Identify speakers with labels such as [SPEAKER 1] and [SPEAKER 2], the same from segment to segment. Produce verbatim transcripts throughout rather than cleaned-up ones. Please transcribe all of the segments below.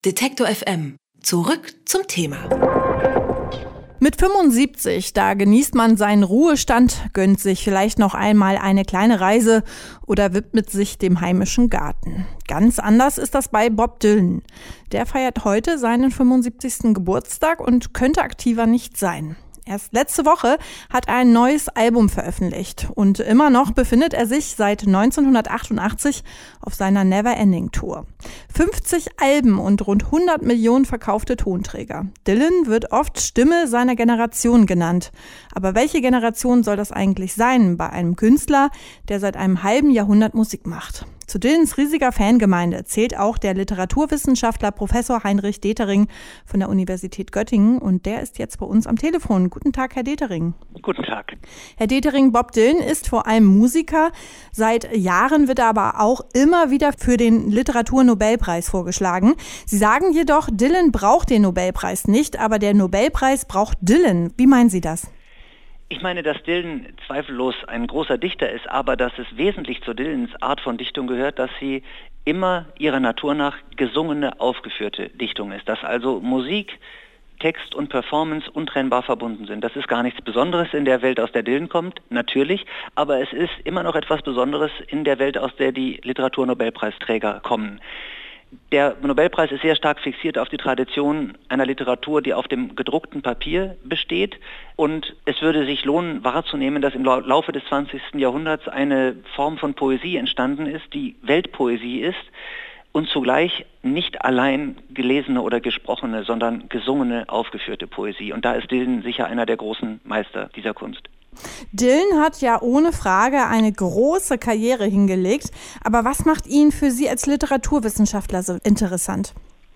[SPEAKER 1] Detektor F M. Zurück zum Thema.
[SPEAKER 2] Mit fünfundsiebzig, da genießt man seinen Ruhestand, gönnt sich vielleicht noch einmal eine kleine Reise oder widmet sich dem heimischen Garten. Ganz anders ist das bei Bob Dylan. Der feiert heute seinen fünfundsiebzigsten Geburtstag und könnte aktiver nicht sein. Erst letzte Woche hat er ein neues Album veröffentlicht und immer noch befindet er sich seit neunzehnhundertachtundachtzig auf seiner Never-Ending Tour. fünfzig Alben und rund hundert Millionen verkaufte Tonträger. Dylan wird oft Stimme seiner Generation genannt. Aber welche Generation soll das eigentlich sein bei einem Künstler, der seit einem halben Jahrhundert Musik macht? Zu Dylans riesiger Fangemeinde zählt auch der Literaturwissenschaftler Professor Heinrich Detering von der Universität Göttingen und der ist jetzt bei uns am Telefon. Guten Tag, Herr Detering.
[SPEAKER 3] Guten Tag.
[SPEAKER 2] Herr Detering, Bob Dylan ist vor allem Musiker. Seit Jahren wird er aber auch immer wieder für den Literaturnobelpreis vorgeschlagen. Sie sagen jedoch, Dylan braucht den Nobelpreis nicht, aber der Nobelpreis braucht Dylan. Wie meinen Sie das?
[SPEAKER 3] Ich meine, dass Dylan zweifellos ein großer Dichter ist, aber dass es wesentlich zu Dylans Art von Dichtung gehört, dass sie immer ihrer Natur nach gesungene, aufgeführte Dichtung ist. Dass also Musik, Text und Performance untrennbar verbunden sind. Das ist gar nichts Besonderes in der Welt, aus der Dylan kommt, natürlich, aber es ist immer noch etwas Besonderes in der Welt, aus der die Literaturnobelpreisträger kommen. Der Nobelpreis ist sehr stark fixiert auf die Tradition einer Literatur, die auf dem gedruckten Papier besteht. Und es würde sich lohnen, wahrzunehmen, dass im Laufe des zwanzigsten Jahrhunderts eine Form von Poesie entstanden ist, die Weltpoesie ist und zugleich nicht allein gelesene oder gesprochene, sondern gesungene, aufgeführte Poesie. Und da ist Dylan sicher einer der großen Meister dieser Kunst.
[SPEAKER 2] Dylan hat ja ohne Frage eine große Karriere hingelegt. Aber was macht ihn für Sie als Literaturwissenschaftler so interessant?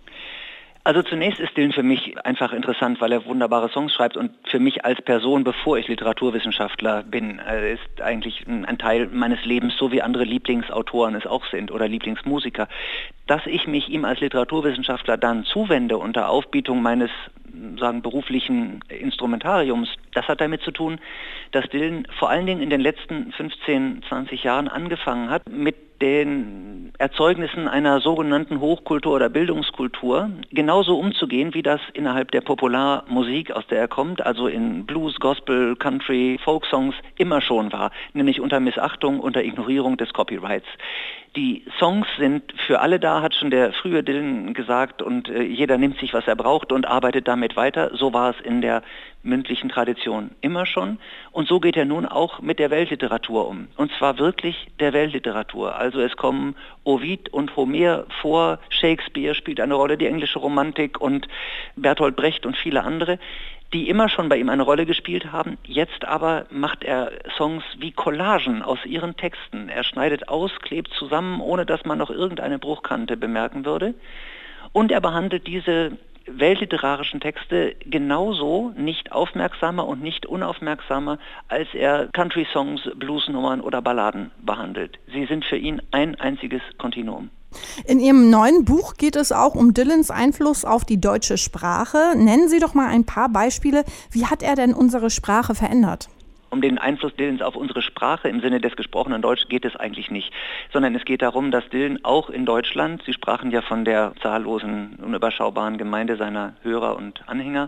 [SPEAKER 3] Also zunächst ist Dylan für mich einfach interessant, weil er wunderbare Songs schreibt und für mich als Person, bevor ich Literaturwissenschaftler bin, ist eigentlich ein Teil meines Lebens, so wie andere Lieblingsautoren es auch sind oder Lieblingsmusiker. Dass ich mich ihm als Literaturwissenschaftler dann zuwende unter Aufbietung meines sagen beruflichen Instrumentariums, das hat damit zu tun, dass Dylan vor allen Dingen in den letzten fünfzehn, zwanzig Jahren angefangen hat, mit den Erzeugnissen einer sogenannten Hochkultur oder Bildungskultur genauso umzugehen, wie das innerhalb der Popularmusik, aus der er kommt, also in Blues, Gospel, Country, Folksongs immer schon war, nämlich unter Missachtung, unter Ignorierung des Copyrights. Die Songs sind für alle da, hat schon der frühe Dylan gesagt, und äh, jeder nimmt sich, was er braucht und arbeitet damit weiter. So war es in der mündlichen Tradition immer schon. Und so geht er nun auch mit der Weltliteratur um. Und zwar wirklich der Weltliteratur. Also es kommen Ovid und Homer vor, Shakespeare spielt eine Rolle, die englische Romantik und Bertolt Brecht und viele andere, die immer schon bei ihm eine Rolle gespielt haben. Jetzt aber macht er Songs wie Collagen aus ihren Texten. Er schneidet aus, klebt zusammen, ohne dass man noch irgendeine Bruchkante bemerken würde. Und er behandelt diese weltliterarischen Texte genauso nicht aufmerksamer und nicht unaufmerksamer, als er Country-Songs, Bluesnummern oder Balladen behandelt. Sie sind für ihn ein einziges Kontinuum.
[SPEAKER 2] In Ihrem neuen Buch geht es auch um Dylans Einfluss auf die deutsche Sprache. Nennen Sie doch mal ein paar Beispiele. Wie hat er denn unsere Sprache verändert?
[SPEAKER 3] Um den Einfluss Dylans auf unsere Sprache im Sinne des gesprochenen Deutsch geht es eigentlich nicht, sondern es geht darum, dass Dylan auch in Deutschland, Sie sprachen ja von der zahllosen, unüberschaubaren Gemeinde seiner Hörer und Anhänger,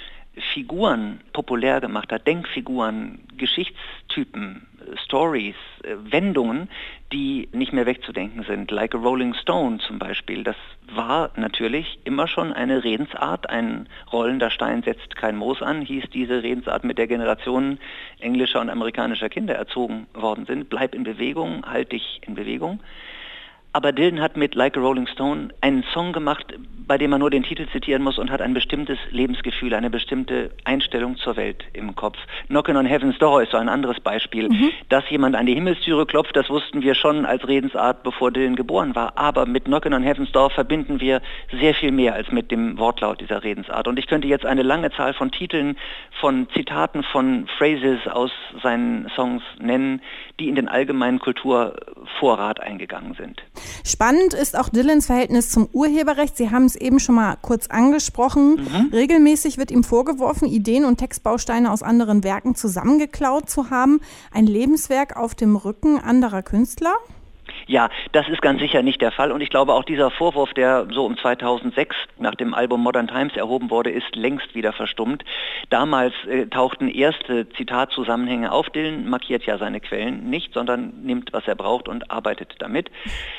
[SPEAKER 3] Figuren populär gemacht hat, Denkfiguren, Geschichtstypen, Stories, Wendungen, die nicht mehr wegzudenken sind. Like a Rolling Stone zum Beispiel. Das war natürlich immer schon eine Redensart. Ein rollender Stein setzt kein Moos an, hieß diese Redensart, mit der Generationen englischer und amerikanischer Kinder erzogen worden sind. Bleib in Bewegung, halt dich in Bewegung. Aber Dylan hat mit Like a Rolling Stone einen Song gemacht, bei dem man nur den Titel zitieren muss und hat ein bestimmtes Lebensgefühl, eine bestimmte Einstellung zur Welt im Kopf. Knockin' on Heaven's Door ist so ein anderes Beispiel. Mhm. Dass jemand an die Himmelstüre klopft, das wussten wir schon als Redensart, bevor Dylan geboren war. Aber mit Knockin' on Heaven's Door verbinden wir sehr viel mehr als mit dem Wortlaut dieser Redensart. Und ich könnte jetzt eine lange Zahl von Titeln, von Zitaten, von Phrases aus seinen Songs nennen, die in den allgemeinen Kulturvorrat eingegangen sind.
[SPEAKER 2] Spannend ist auch Dylans Verhältnis zum Urheberrecht. Sie haben es eben schon mal kurz angesprochen. Mhm. Regelmäßig wird ihm vorgeworfen, Ideen und Textbausteine aus anderen Werken zusammengeklaut zu haben. Ein Lebenswerk auf dem Rücken anderer Künstler?
[SPEAKER 3] Ja, das ist ganz sicher nicht der Fall und ich glaube auch dieser Vorwurf, der so um zweitausendsechs nach dem Album Modern Times erhoben wurde, ist längst wieder verstummt. Damals äh, tauchten erste Zitatzusammenhänge auf. Dylan markiert ja seine Quellen nicht, sondern nimmt, was er braucht und arbeitet damit.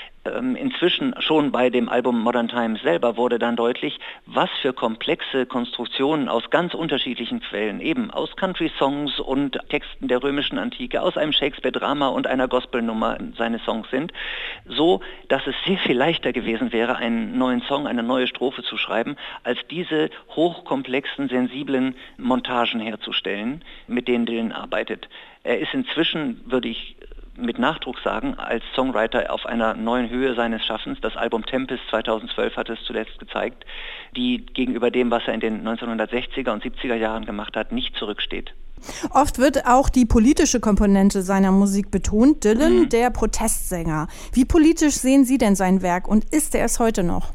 [SPEAKER 3] Inzwischen schon bei dem Album Modern Times selber wurde dann deutlich, was für komplexe Konstruktionen aus ganz unterschiedlichen Quellen, eben aus Country-Songs und Texten der römischen Antike, aus einem Shakespeare-Drama und einer Gospelnummer seine Songs sind, so dass es sehr viel leichter gewesen wäre, einen neuen Song, eine neue Strophe zu schreiben, als diese hochkomplexen, sensiblen Montagen herzustellen, mit denen Dylan arbeitet. Er ist inzwischen, würde ich mit Nachdruck sagen, als Songwriter auf einer neuen Höhe seines Schaffens. Das Album Tempest zweitausendzwölf hat es zuletzt gezeigt, die gegenüber dem, was er in den neunzehnhundertsechziger und siebziger Jahren gemacht hat, nicht zurücksteht.
[SPEAKER 2] Oft wird auch die politische Komponente seiner Musik betont. Dylan, mhm. der Protestsänger. Wie politisch sehen Sie denn sein Werk und ist er es heute noch?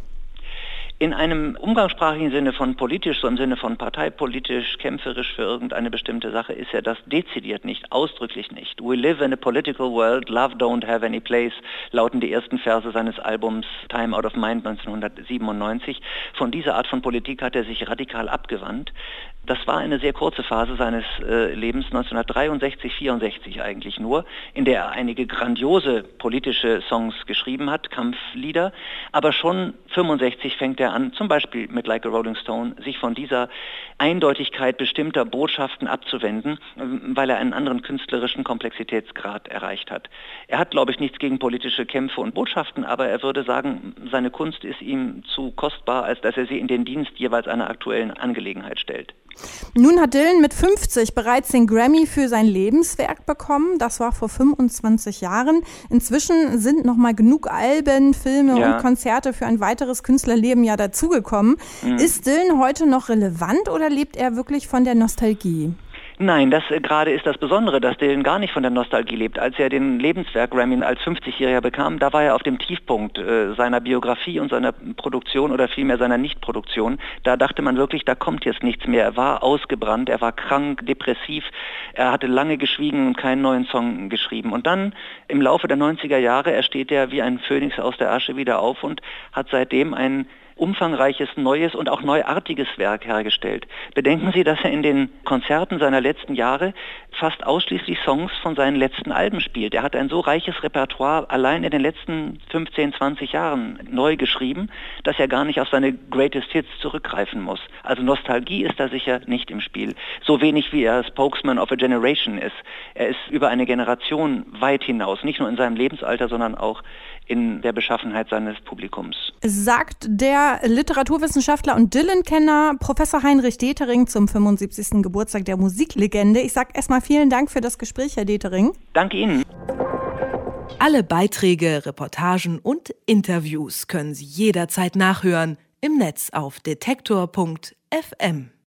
[SPEAKER 3] In einem umgangssprachlichen Sinne von politisch, so im Sinne von parteipolitisch, kämpferisch für irgendeine bestimmte Sache, ist er das dezidiert nicht, ausdrücklich nicht. We live in a political world, love don't have any place, lauten die ersten Verse seines Albums Time Out of Mind neunzehnhundertsiebenundneunzig. Von dieser Art von Politik hat er sich radikal abgewandt. Das war eine sehr kurze Phase seines äh, Lebens, neunzehnhundertdreiundsechzig, vierundsechzig eigentlich nur, in der er einige grandiose politische Songs geschrieben hat, Kampflieder, aber schon fünfundsechzig fängt er an, zum Beispiel mit Like a Rolling Stone, sich von dieser Eindeutigkeit bestimmter Botschaften abzuwenden, weil er einen anderen künstlerischen Komplexitätsgrad erreicht hat. Er hat, glaube ich, nichts gegen politische Kämpfe und Botschaften, aber er würde sagen, seine Kunst ist ihm zu kostbar, als dass er sie in den Dienst jeweils einer aktuellen Angelegenheit stellt.
[SPEAKER 2] Nun hat Dylan mit fünfzig bereits den Grammy für sein Lebenswerk bekommen. Das war vor fünfundzwanzig Jahren. Inzwischen sind noch mal genug Alben, Filme ja. und Konzerte für ein weiteres Künstlerleben ja dazugekommen. Mhm. Ist Dylan heute noch relevant oder lebt er wirklich von der Nostalgie?
[SPEAKER 3] Nein, das äh, gerade ist das Besondere, dass Dylan gar nicht von der Nostalgie lebt. Als er den Lebenswerk Grammy als fünfzigjähriger bekam, da war er auf dem Tiefpunkt äh, seiner Biografie und seiner Produktion oder vielmehr seiner Nichtproduktion. Da dachte man wirklich, da kommt jetzt nichts mehr. Er war ausgebrannt, er war krank, depressiv, er hatte lange geschwiegen und keinen neuen Song geschrieben. Und dann im Laufe der neunziger Jahre ersteht er wie ein Phönix aus der Asche wieder auf und hat seitdem ein umfangreiches, neues und auch neuartiges Werk hergestellt. Bedenken Sie, dass er in den Konzerten seiner letzten Jahre fast ausschließlich Songs von seinen letzten Alben spielt. Er hat ein so reiches Repertoire allein in den letzten fünfzehn, zwanzig Jahren neu geschrieben, dass er gar nicht auf seine Greatest Hits zurückgreifen muss. Also Nostalgie ist da sicher nicht im Spiel. So wenig wie er Spokesman of a Generation ist. Er ist über eine Generation weit hinaus, nicht nur in seinem Lebensalter, sondern auch in der Beschaffenheit seines Publikums.
[SPEAKER 2] Sagt der Literaturwissenschaftler und Dylan-Kenner Professor Heinrich Detering zum fünfundsiebzigsten Geburtstag der Musiklegende. Ich sage erstmal vielen Dank für das Gespräch, Herr Detering.
[SPEAKER 3] Danke Ihnen.
[SPEAKER 1] Alle Beiträge, Reportagen und Interviews können Sie jederzeit nachhören im Netz auf detektor punkt f m.